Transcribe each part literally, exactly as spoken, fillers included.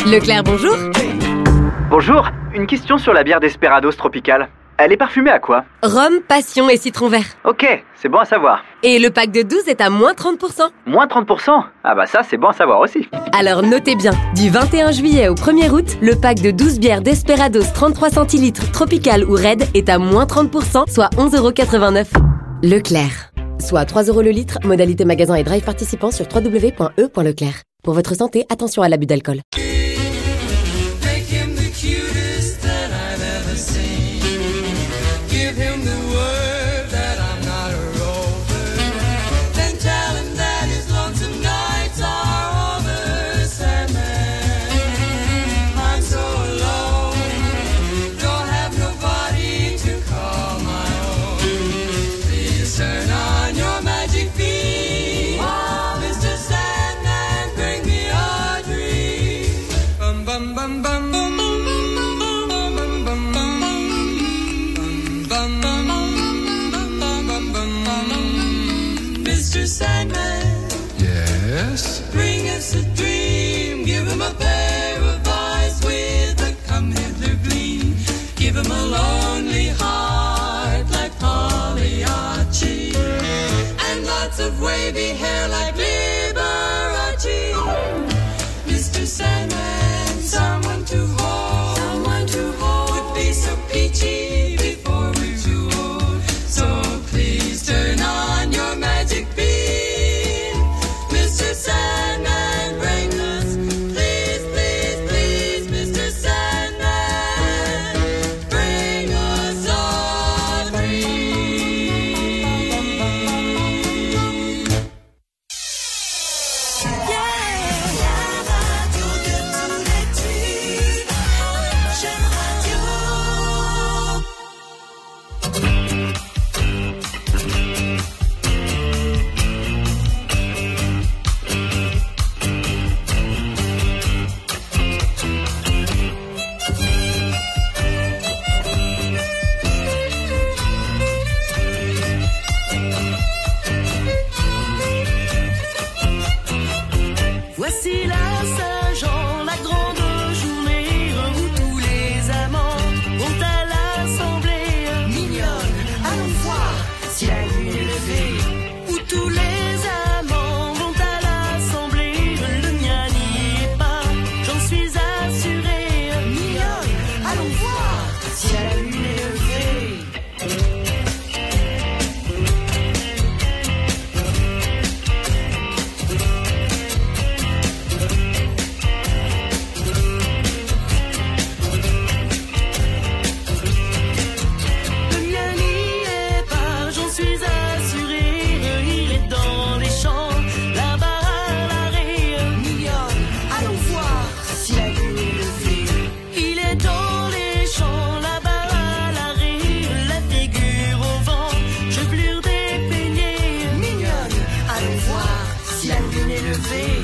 Leclerc, bonjour. Bonjour, une question sur la bière Desperados Tropical. Elle est parfumée à quoi? Rhum, passion et citron vert. Ok, c'est bon à savoir. Et le pack de douze est à moins trente pour cent. Moins trente pour cent? Ah bah ça, c'est bon à savoir aussi. Alors notez bien, du vingt et un juillet au premier août, le pack de douze bières Desperados trente-trois centilitres Tropical ou Red est à moins trente pour cent, soit onze euros quatre-vingt-neuf. Leclerc. Soit trois euros le litre, modalité magasin et drive participant sur w w w point e point leclerc. Pour votre santé, attention à l'abus d'alcool. Mister Sandman, yes, bring us a dream. Give him a pair of eyes with a come hither gleam. Give him a lonely heart like Pagliacci, and lots of wavy hair like Liberace. Mister Sandman, someone to hold, someone to hold, would be so peachy before we're too old. So please turn on your magic beam, Mister Sandman, bring us, please, please, please, Mister Sandman, bring us a dream. Yeah, la radio de tous les tubes, Jeune Radio. Voici la Saint-Jean, la grande journée où tous les amants vont à l'assemblée mignonne. Allons voir si la lune est levée. Où tous les amants vont à l'assemblée, le mien n'y est pas, j'en suis assurée. Mignonne, allons voir si la lune est levée. Le mien n'y est pas, j'en suis assurée. Il est dans les champs, là-bas à l'arrêt. Mignonne, allons voir si la lune est levée. Il est dans les champs, là-bas à l'arrêt. La figure au vent, chevelure dépeignée. Mignonne, allons voir si la lune est levée.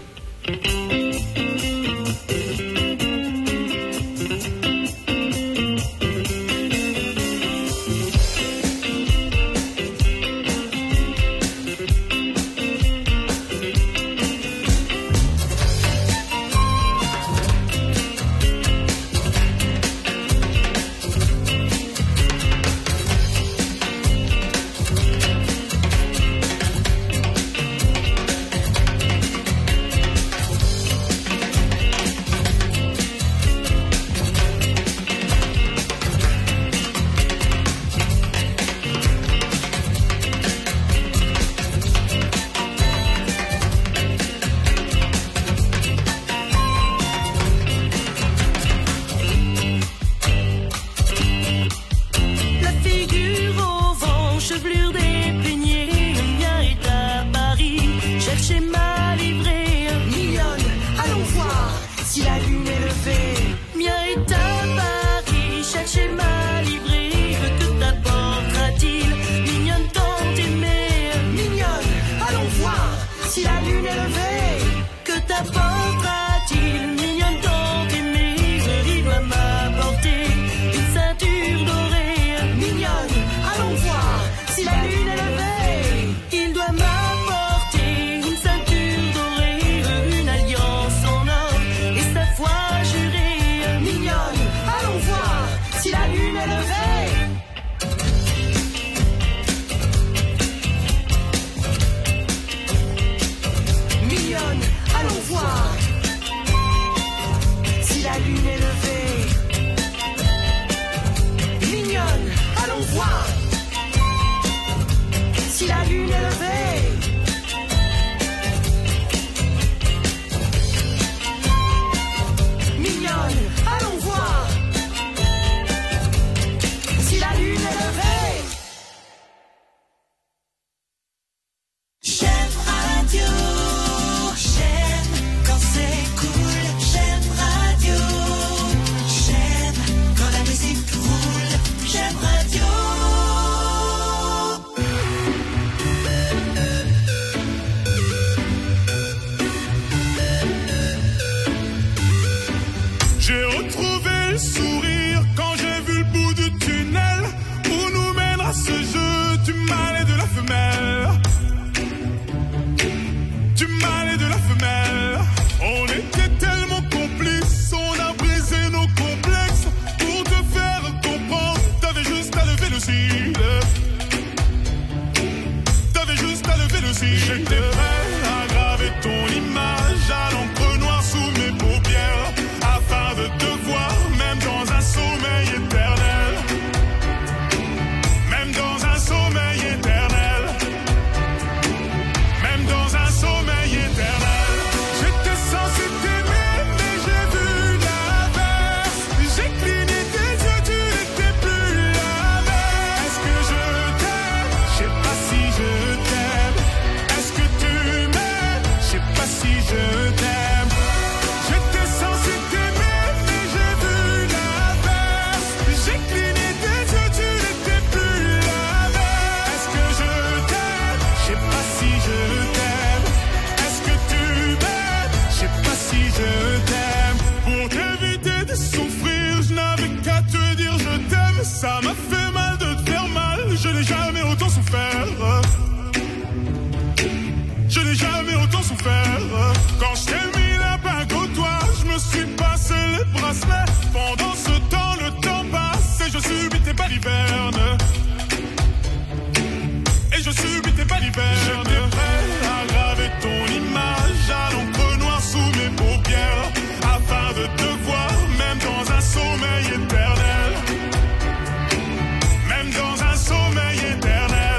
La figure au vent, chevelure dépeignée. Le mien est à Paris, cherchez ma livrée. Mignonne, allons voir si la lune est levée. Mien est à Paris, cherchez ma livrée. Que t'apportera-t-il, mignonne tant aimée? Mignonne, allons voir si la lune est levée. Que t'apportera-t-il, mignonne tant aimée? Il doit m'apporter une ceinture dorée. Mignonne, allons voir si la lune est levée. Il doit m'apporter une ceinture dorée, une alliance en or et sa foi sourire quand j'ai vu le bout du tunnel où nous mènera ce jeu du mâle et de la femelle. Du mâle et de la femelle. On était tellement complices, on a brisé nos complexes pour te faire comprendre. T'avais juste à lever le cil. T'avais juste à lever le cil. J'étais prêt à graver ton image à l'encre noire sous mes paupières afin de te voir même dans un sommeil éternel. Même dans un sommeil éternel. Même dans un sommeil éternel. J'étais censé t'aimer mais j'ai vu l'inverse. J'ai cligné tes yeux, tu n'étais plus la même. Est-ce que je t'aime? Je sais pas si je t'aime. Est-ce que tu m'aimes? Je sais pas si je t'aime. J'étais censé t'aimer mais j'ai vu l'inverse. J'ai cligné tes yeux, tu n'étais plus la même. Est-ce que je t'aime? Je sais pas si je t'aime. Est-ce que tu m'aimes? Je sais pas si je t'aime. Pour t'éviter de souffrir, je n'avais qu'à te dire je t'aime. Ça m'a fait mal de te faire mal. Je n'ai jamais autant souffert. Je n'ai jamais autant souffert. Quand je t'ai mis la bague au doigt, je me suis passé les bracelets. Pendant ce temps, le temps passe et je subis tes balivernes. Et je subis tes balivernes. J'étais prêt à graver ton image à l'encre noire sous mes paupières afin de te voir même dans un sommeil éternel. Même dans un sommeil éternel.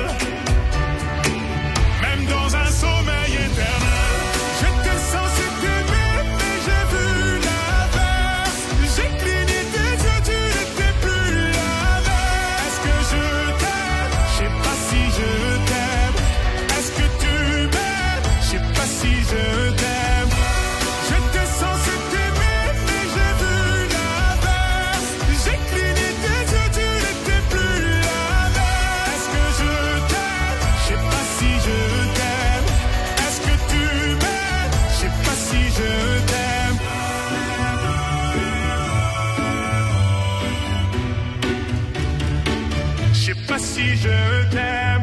Même dans un sommeil éternel. J'étais censé t'aimer mais j'ai vu l'inverse. J'ai cligné tes yeux, tu n'étais plus la même. Est-ce que je t'aime? Je sais pas si je t'aime. Est-ce que tu m'aimes? Je sais pas si je t'aime. J'étais censé t'aimer mais j'ai vu l'inverse. J'ai cligné tes yeux, tu n'étais plus la même. Est-ce que je t'aime? Je sais pas si je t'aime. Est-ce que tu m'aimes? Je sais pas si je t'aime. Je sais pas si je t'aime.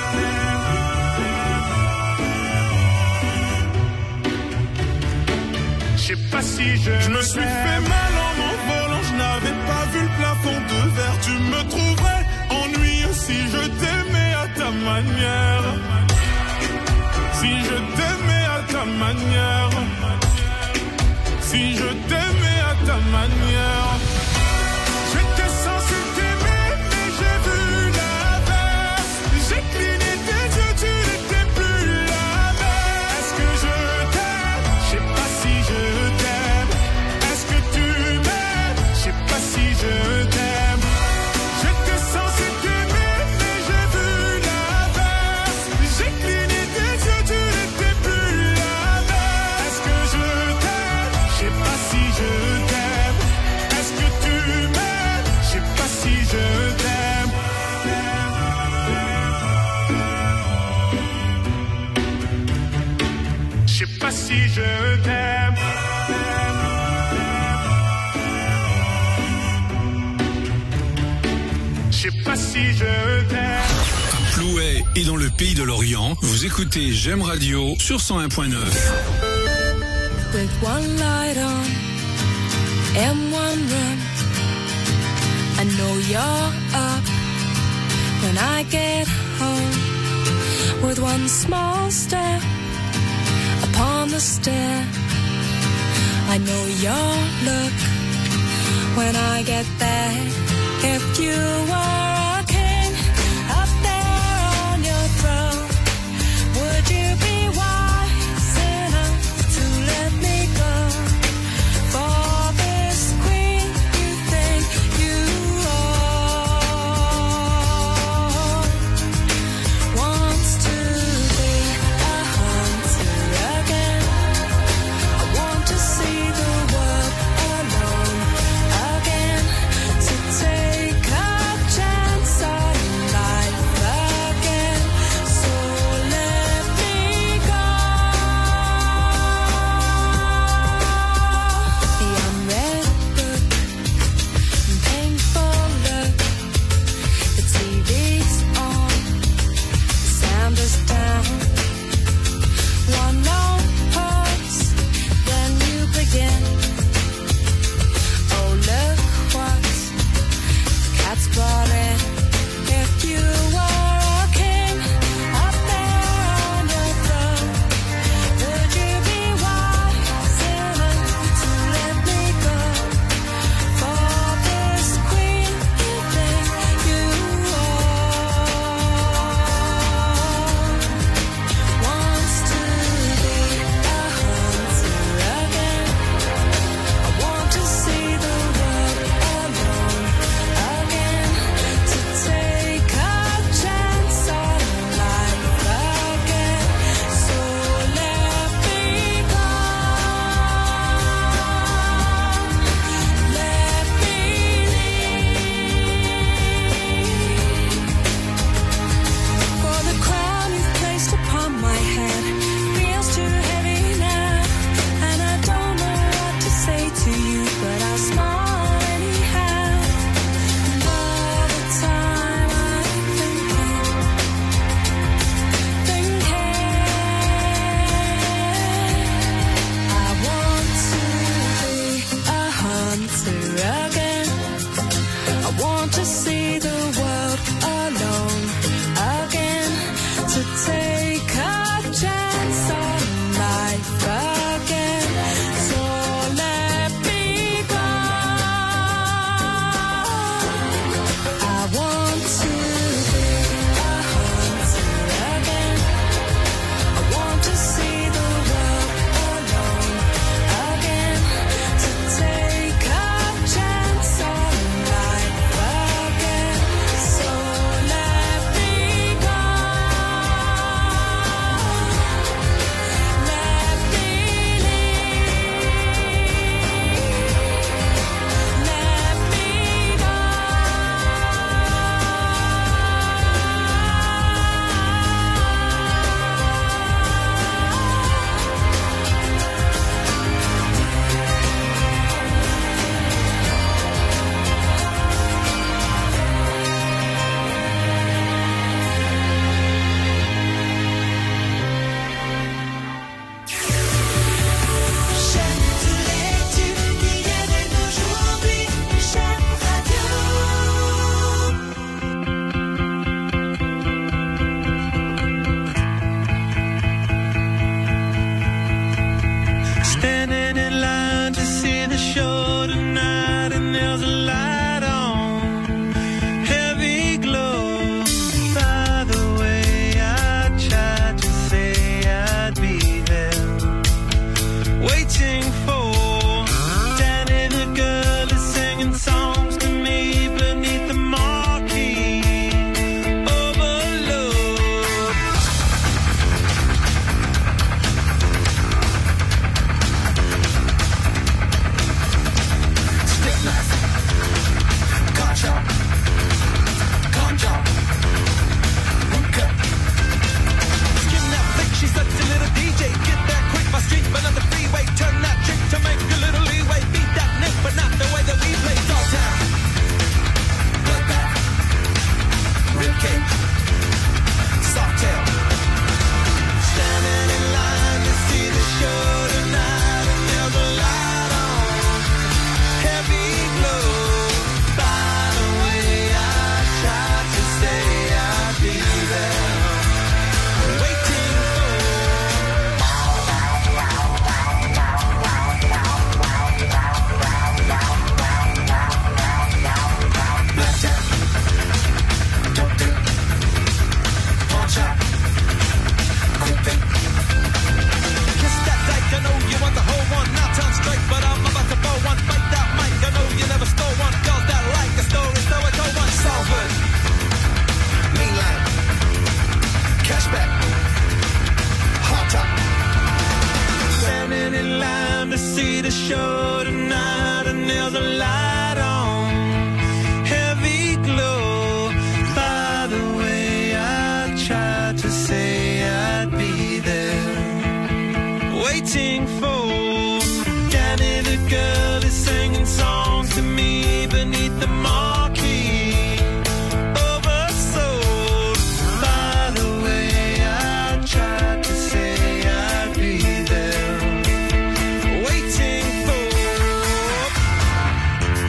Je sais pas si je Je me suis fait mal en m'envolant, je n'avais pas vu le plafond de verre. Tu me trouverais ennuyeux si je t'aimais à ta manière. Si je t'aimais à ta manière. Si je t'aimais à ta manière. J'étais censé t'aimer mais j'ai vu l'inverse. J'ai cligné tes yeux, tu n'étais plus la même. Est-ce que je t'aime? Je sais pas si je t'aime. Est-ce que tu m'aimes? Je sais pas si je t'aime. J'étais censé t'aimer mais j'ai vu l'inverse. J'ai cligné tes yeux, tu n'étais plus la même. Est-ce que je t'aime? Je sais pas si je t'aime. Est-ce que tu m'aimes? Je sais pas si je t'aime. Je sais pas si je t'aime. Je sais pas si je t'aime. À Plouay et dans le pays de l'Orient, vous écoutez J'aime Radio sur cent un point neuf. With one light on and one room, I know you're up when I get home. With one small step upon the stair, I know your look when I get there. If you were a king up there on your throne, would you be wise enough to let me go? For this queen you think you own wants to be a hunter again. I want to see the world alone again, to take a chance. night and there's a light on, heavy glow. By the way, I tried to say I'd be there, waiting for Danny the girl is singing songs to me beneath the marquee. Oversold. By the way, I tried to say I'd be there, waiting for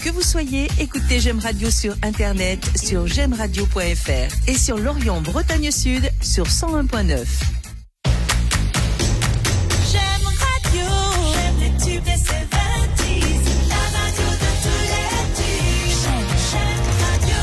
que vous soyez, écoutez J'aime Radio sur Internet, sur j'aime radio point f r et sur Lorient Bretagne Sud sur cent un point neuf. J'aime radio, j'aime les tubes des soixante-dix, la radio de tous les tubes. J'aime, j'aime radio.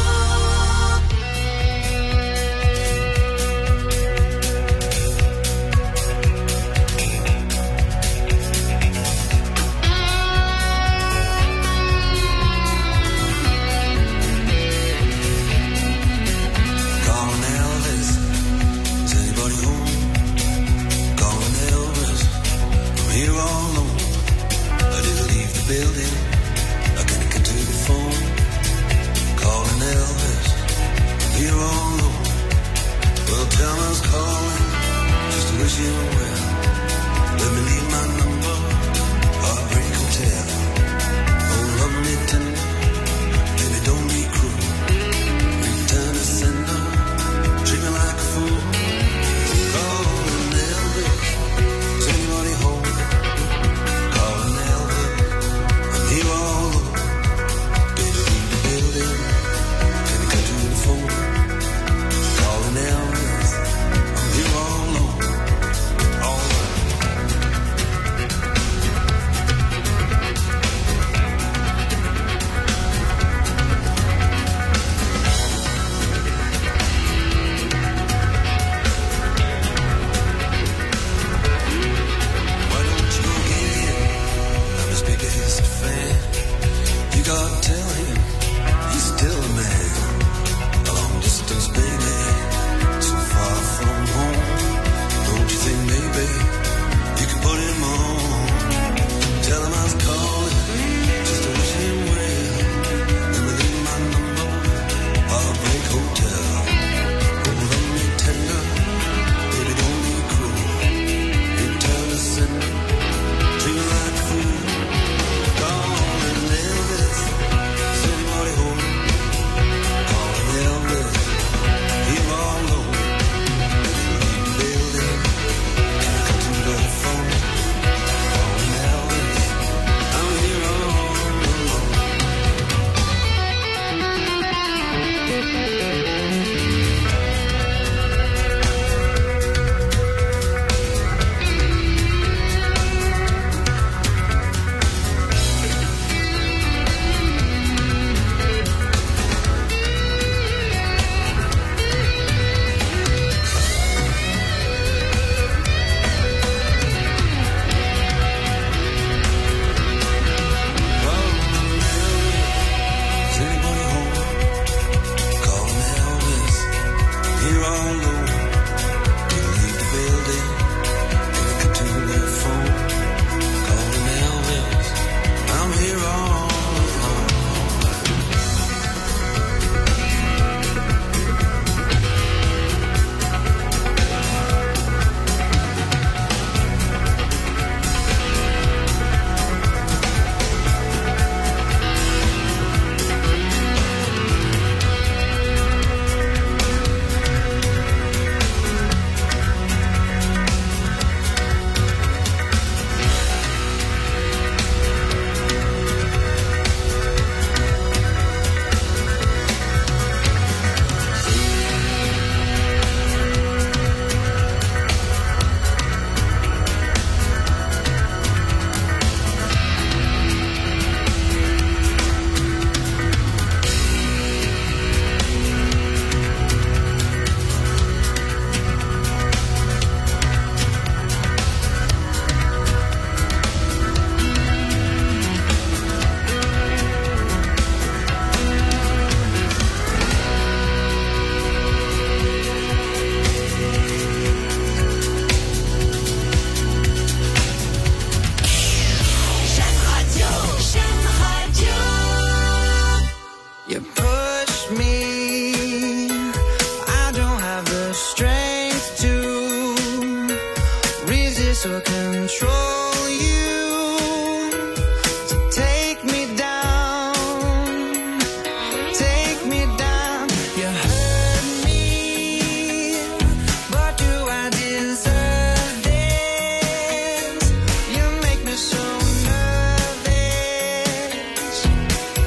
Calling Elvis, is anybody home? Calling Elvis, I'm here all alone. I didn't leave the building, I can't get to the phone. Calling Elvis, I'm here all alone. Well, tell me I was calling, just to wish you well. Let me leave my number, Heartbreak Hotel. Oh, love me tender, baby, don't be cruel. Return to sender, treat me like a fool. Calling Elvis, is anybody home? Calling Elvis, I'm here all alone. Didn't leave the building, can't get to the phone. Calling Elvis, I'm here all alone. All alone. Why don't you get in? I'm his biggest fan. You gotta tell him he's still a man. A long distance baby, so far from home. Don't you think maybe you can put him on? Tell him I was calling just to wish him well. Let me leave my number, Heartbreak Hotel. Oh, love me tender, baby, don't be cruel. Return to sender, treat me like a fool. Calling Elvis, is anybody home? Calling Elvis, here all alone. Leave the building, can't come to the phone. Calling Elvis, I'm here all alone. Is anybody home? Calling Elvis, here all alone. Didn't leave the building, can't get to the phone. Calling Elvis, I'm here all alone. J'aime radio, j'aime radio. You push me, I don't have the strength to resist or control you. So take me down, take me down. You hurt me, but do I deserve this? You make me so nervous.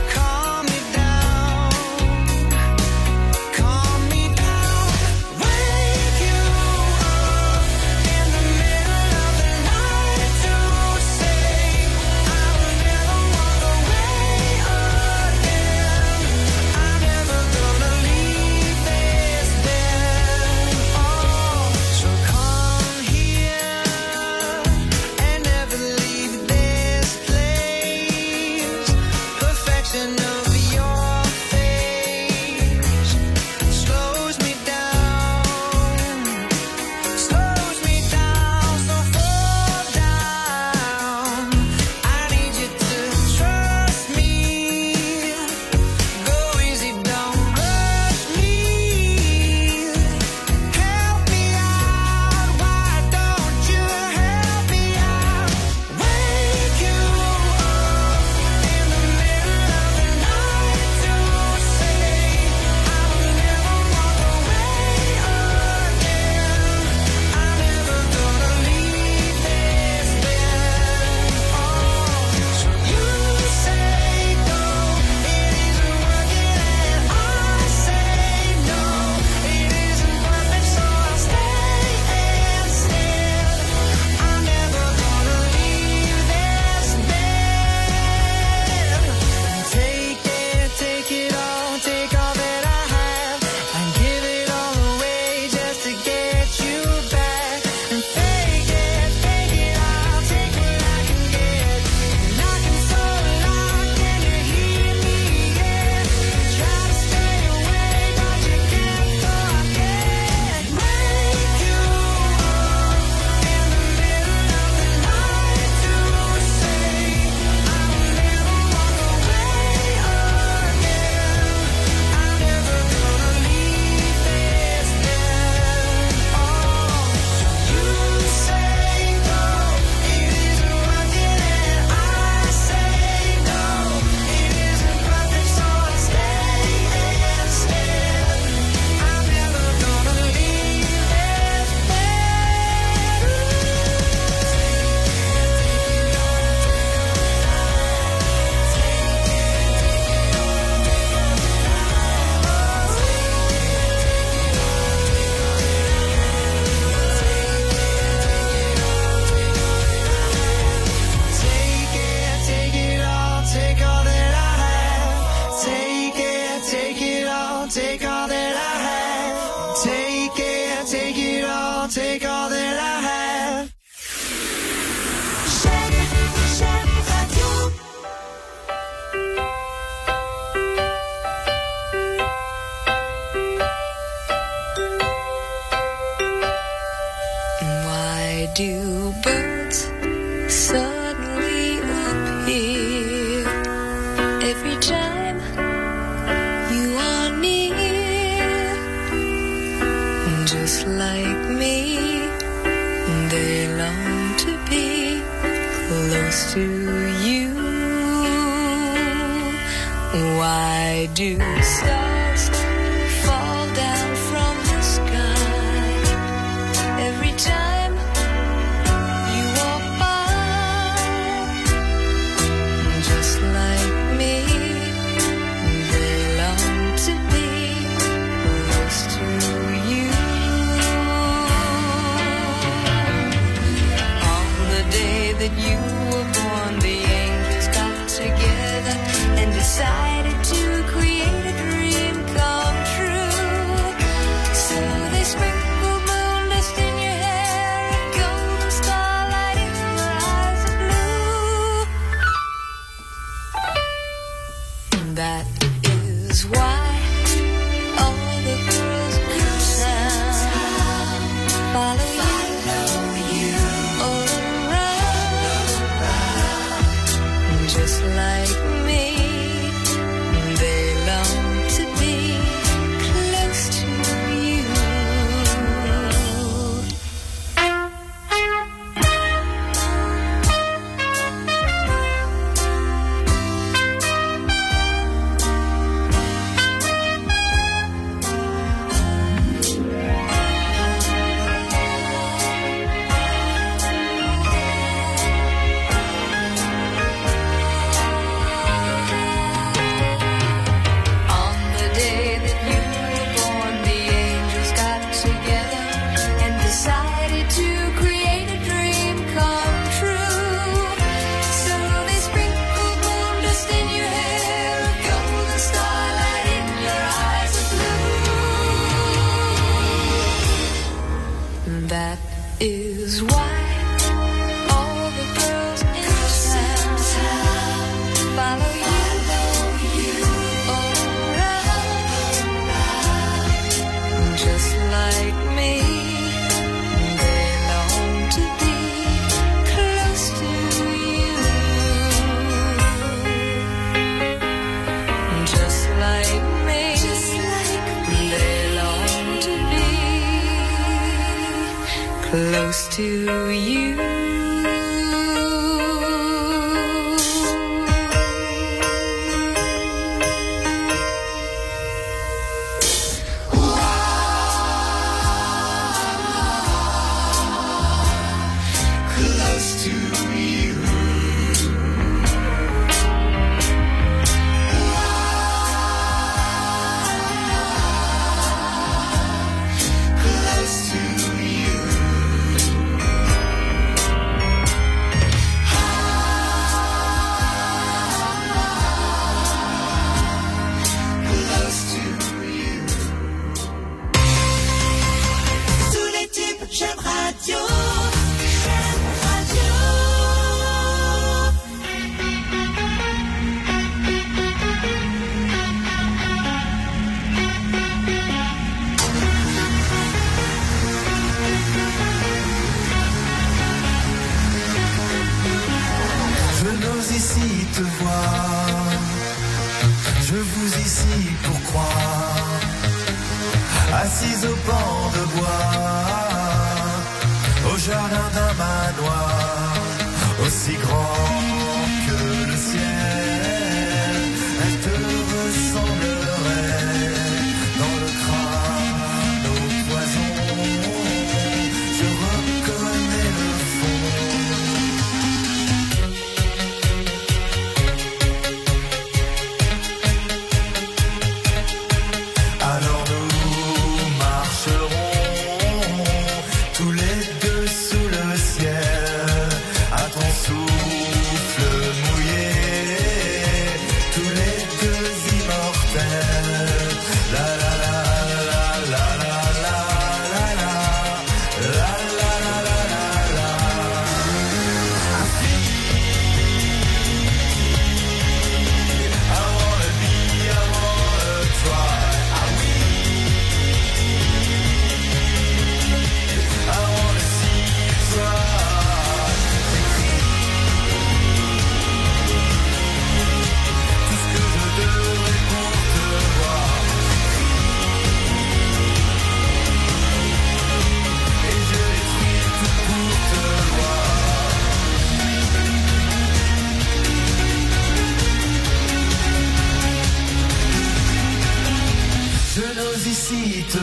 birds suddenly appear every time you are near. Just like me, they long to be close to you. Why do stars fall down from the sky every time you walk by? Just like me, they long to be close to you. On the day that you were born, the angels got together and decided to create a dream come true. So they sprinkled moon dust in your hair and golden starlight in your eyes of blue. That is why all the girls in town follow you all around. Just like me, they long to be close to you. On the day that you were born, the angels got together and decided to create a dream come true. So they sprinkled moon dust in your hair, a golden starlight in your eyes of blue. That is why all the girls in town follow you all around. Just like me, they long to be close to you. Just like me, they long to be close to you. Close to you. Close to you. Close to you. Tous les types, j'aime radio. J'aime radio. Je n'ose ici te voir, je vous ici pour croire, assise au banc de bois, au jardin d'un manoir, aussi grand que le ciel, elle te ressemblerait dans le crâne au poison, je reconnais le fond. Alors nous marcherons tous les deux sous le ciel, à ton souffle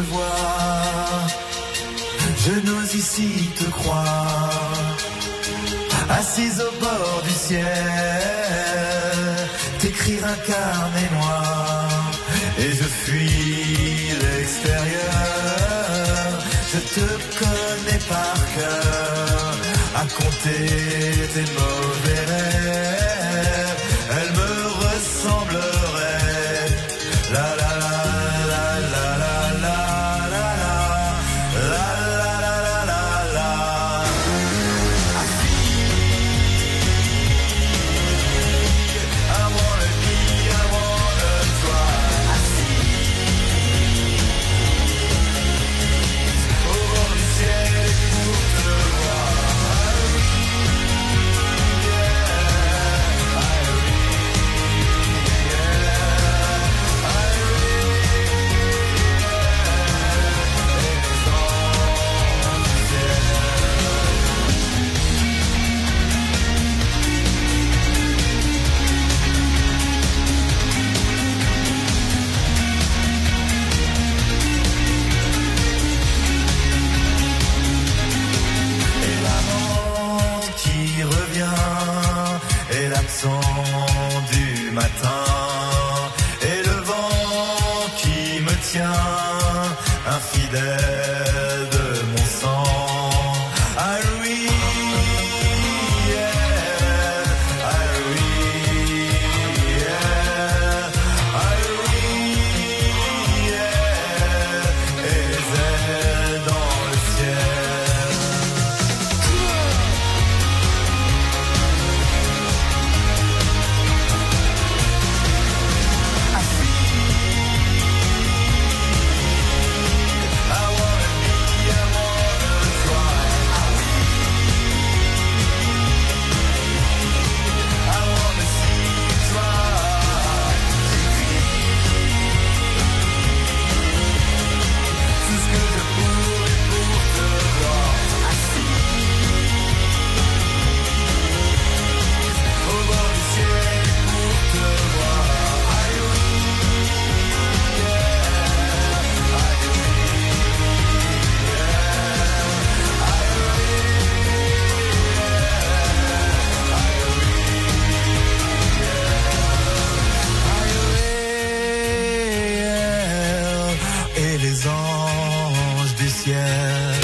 voir. Je n'ose ici te croire, assise au bord du ciel, t'écrire un carnet noir, et je fuis l'extérieur. Je te connais par cœur, à compter tes mauvais rêves, elle me ressemblerait. La la la la la la la la la la la la la. I wanna be, I wanna try. Au bord du ciel pour te voir. Du matin et le vent qui me tient infidèle de mon sang. I really, yeah, I really, yeah, I really, yeah, et les ailes dans le ciel. Et les anges du ciel.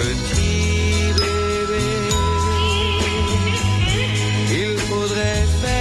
Il faudrait faire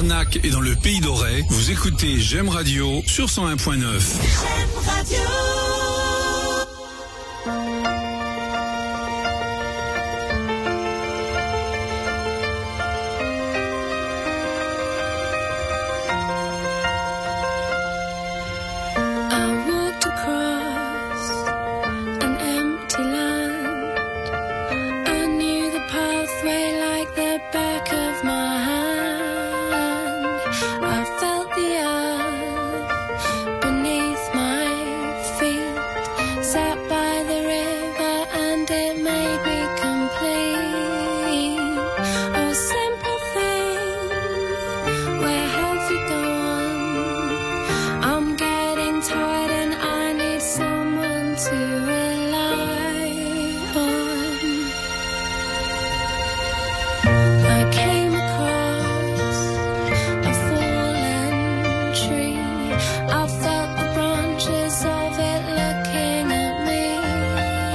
Carnac et dans le Pays d'Auray, vous écoutez J'aime Radio sur cent un point neuf. J'aime Radio. I felt the branches of it looking at me.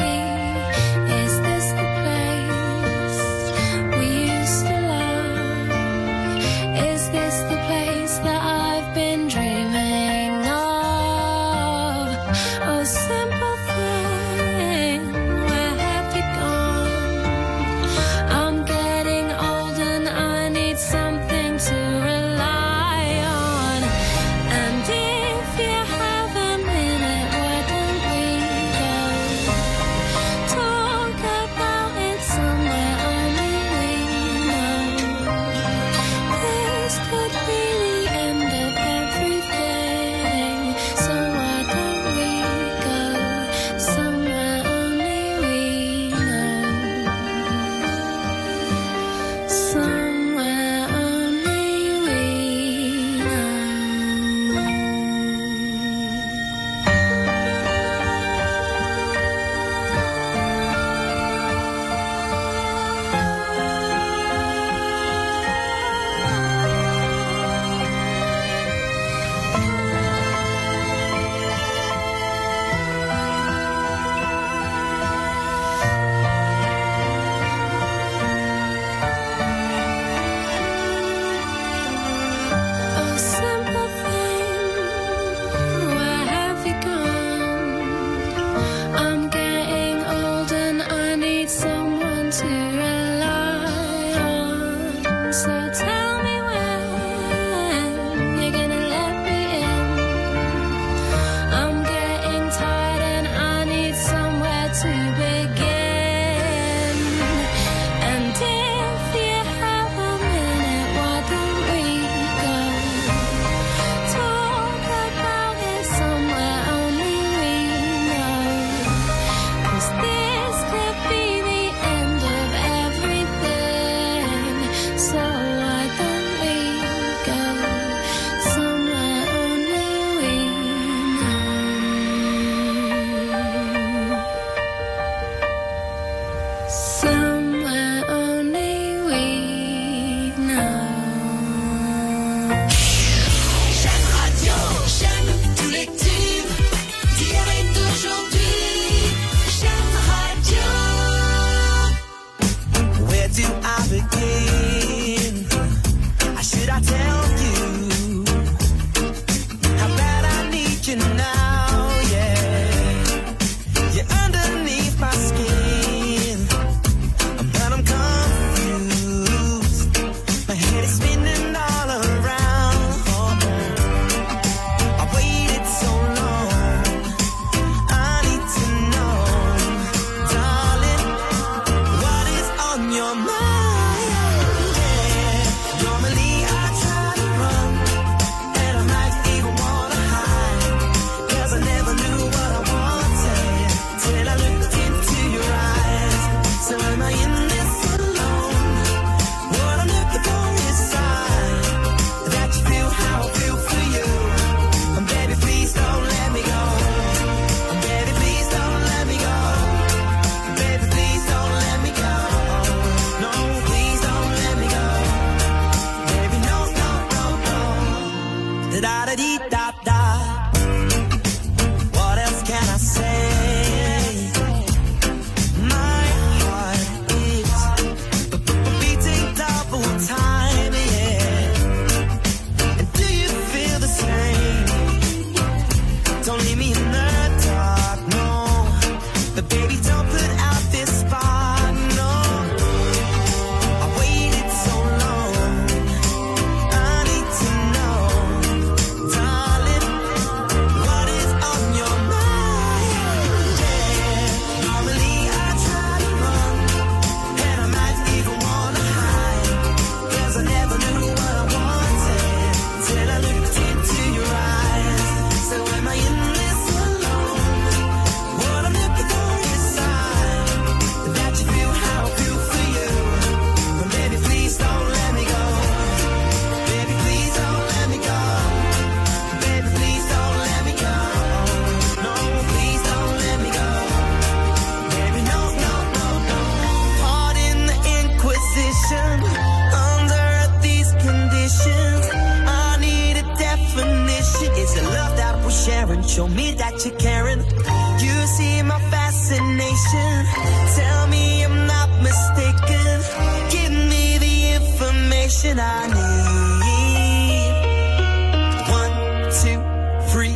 Baby, don't put out this spark, no. I waited so long. I need to know, darling, what is on your mind? Yeah, normally I try to run, and I might even wanna hide, 'cause I never knew what I wanted till I looked into your eyes. So am I in this alone? What I'm looking for inside, that you feel how I feel for you. But baby, please don't let me go. Baby, please don't let me go. Baby, please don't let me go. No, please don't let me go. Baby, no, no, no, no. Pardon the Inquisition. Under these conditions, I need a definition. It's a love that we're sharing. Show me that you're caring. You see my fascination. Tell me I'm not mistaken. Give me the information I need. One, two, three.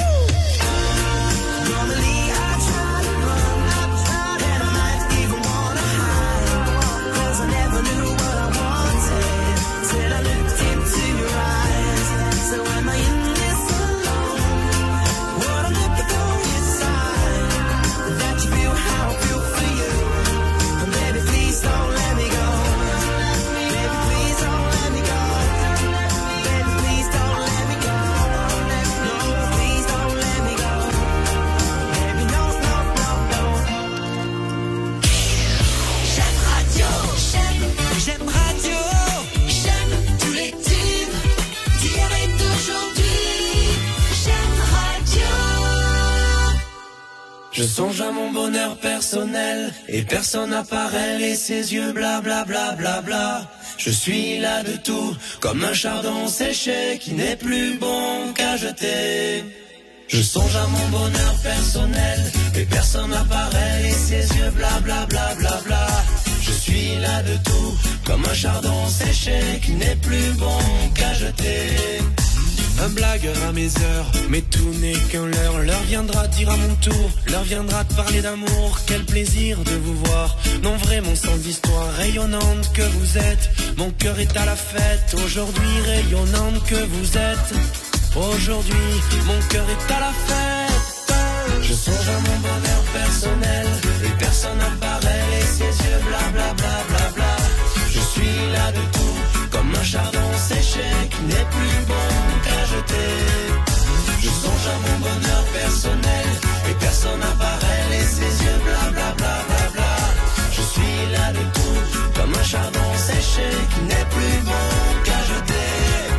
Normally I try to run, and I might even wanna hide, 'cause I never knew what I wanted till I looked into your eyes. So am I in this alone? What I'm looking for inside, that you feel how I feel for you. But baby, please don't let me go. Baby, please don't let me go. Baby, please don't let me go. No, please don't let me go. Baby, no, no, no, no. J'aime radio. J'aime. J'aime radio. J'aime tous les tubes d'hier et d'aujourd'hui. J'aime radio. Je songe à mon bonheur personnel et personne n'apparaît et ses yeux bla bla bla bla bla. Je suis là de tout comme un chardon séché qui n'est plus bon qu'à jeter. Je songe à mon bonheur personnel et personne n'apparaît et ses yeux bla bla bla bla bla. Je suis là de tout comme un chardon séché qui n'est plus bon qu'à jeter. Un blagueur à mes heures, mais tout n'est qu'un leurre. L'heure viendra de dire à mon tour, l'heure viendra de parler d'amour. Quel plaisir de vous voir, non vraiment sans histoire. Rayonnante que vous êtes, mon cœur est à la fête. Aujourd'hui rayonnante que vous êtes, aujourd'hui mon cœur est à la fête. Je songe à mon bonheur personnel et personne n'apparaît et ses yeux bla bla bla bla bla. Je suis là de tout comme un chardon séché qui n'est plus bon qu'à jeter. Je songe à mon bonheur personnel et personne n'apparaît et ses yeux bla bla bla bla bla. Je suis là de tout comme un chardon séché qui n'est plus bon qu'à jeter.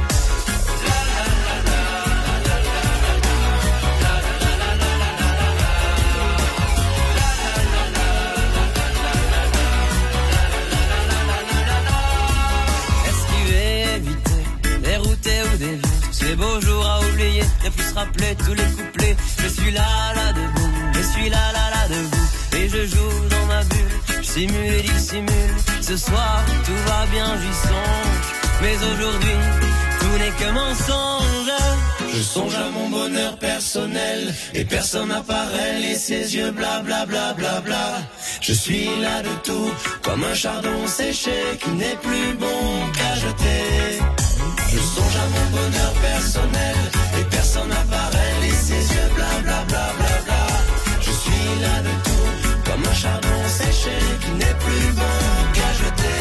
Ces beaux jours à oublier, ne plus se rappeler tous les couplets. Je suis là, là debout, je suis là, là, là debout. Et je joue dans ma bulle, je simule et dissimule. Ce soir, tout va bien, j'y songe. Mais aujourd'hui, tout n'est que mensonge. Je songe à mon bonheur personnel et personne n'apparaît et ses yeux bla bla bla bla bla. Je suis là de tout comme un chardon séché qui n'est plus bon qu'à jeter. Je songe à mon bonheur personnel et personne n'apparaît et ses yeux bla bla bla bla bla. Je suis là de tout comme un chardon séché qui n'est plus bon qu'à jeter.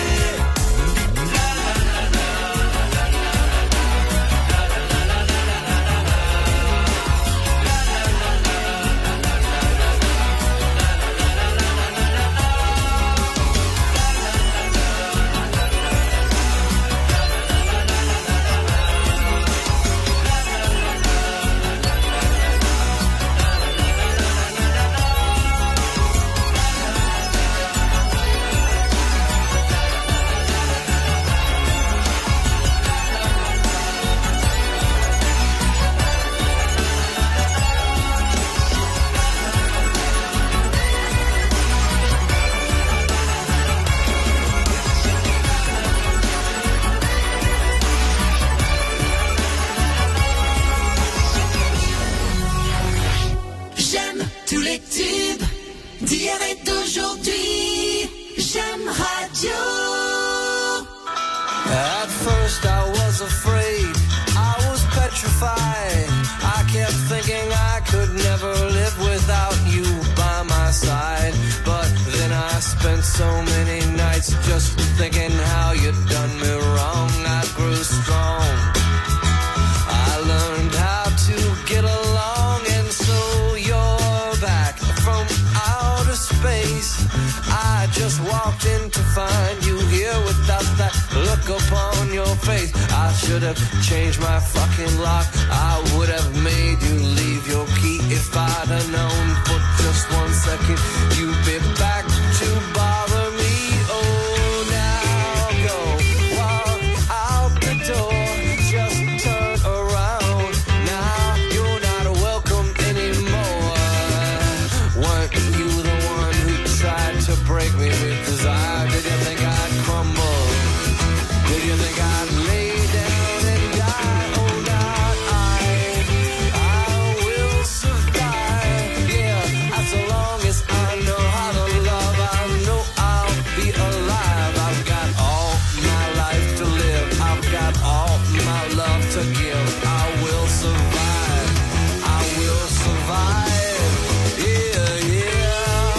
d'hier et d'aujourd'hui. J'aime radio. At first I was afraid, I was petrified. I kept thinking I could never live without you by my side. But then I spent so many nights just thinking how you'd done me wrong. I grew strong, I learned how to get along, and so you're back from outer space. I just walked in to find you here without that look upon your face. I should have changed my fucking lock. I would have made you leave your key if I'd have known for just one second you'd be back to bother me. Oh, now go walk out the door, just turn around. Now you're not welcome anymore. Weren't you the one who tried to break me with desire? Did you think I'd crumble? Did you think I'd lay down and die? Oh, not I. I will survive. Yeah, as long as I know how to love, I know I'll be alive. I've got all my life to live. I've got all my love to give. I will survive. I will survive. Yeah, yeah.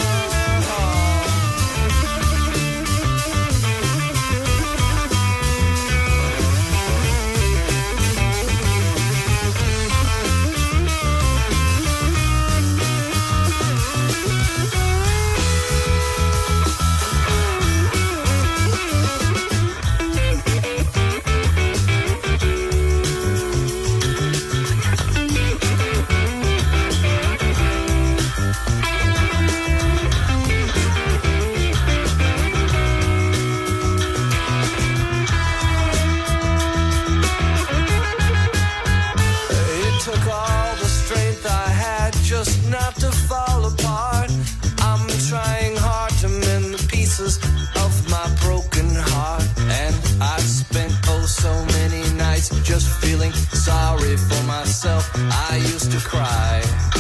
It took all the strength I had just not to fall apart. I'm trying hard to mend the pieces of my broken heart. And I've spent oh so many nights just feeling sorry for myself. I used to cry,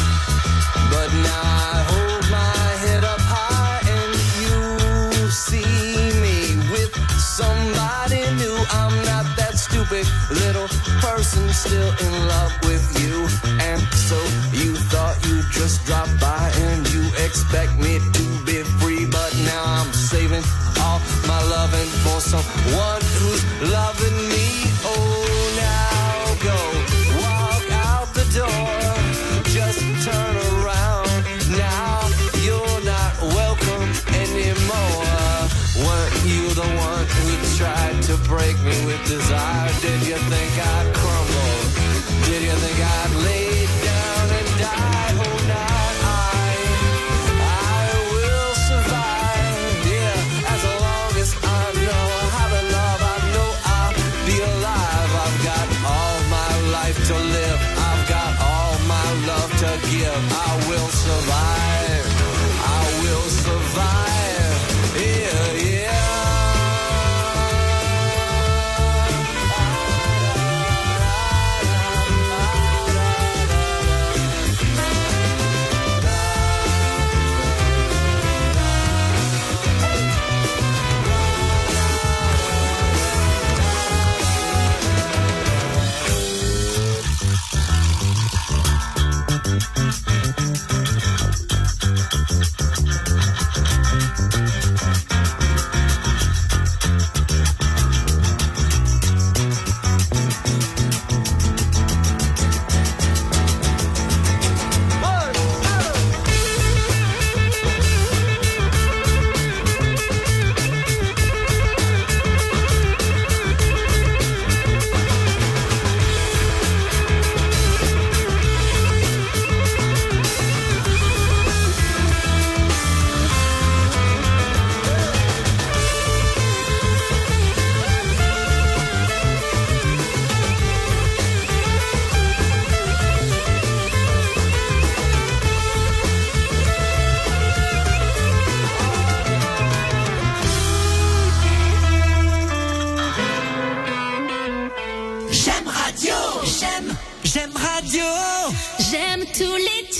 but now I hold my head up high and you see me with somebody new. I'm not that stupid little person still in love with you. And so you thought you'd just drop by and you expect me to be free. But now I'm saving all my loving for someone who's loving me. Oh, now go walk out the door, just turn around. Now you're not welcome anymore. Weren't you the one who tried to break me with desire? Did you think I'd crumble? Did you think I'd lay down and die? Oh, not I. I will survive. Yeah, as long as I know how to love, I know I'll be alive. I've got all my life to live. I've got all my love to give. I will survive. I will survive. Yeah, yeah. J'aime radio. J'aime, j'aime radio. J'aime tous les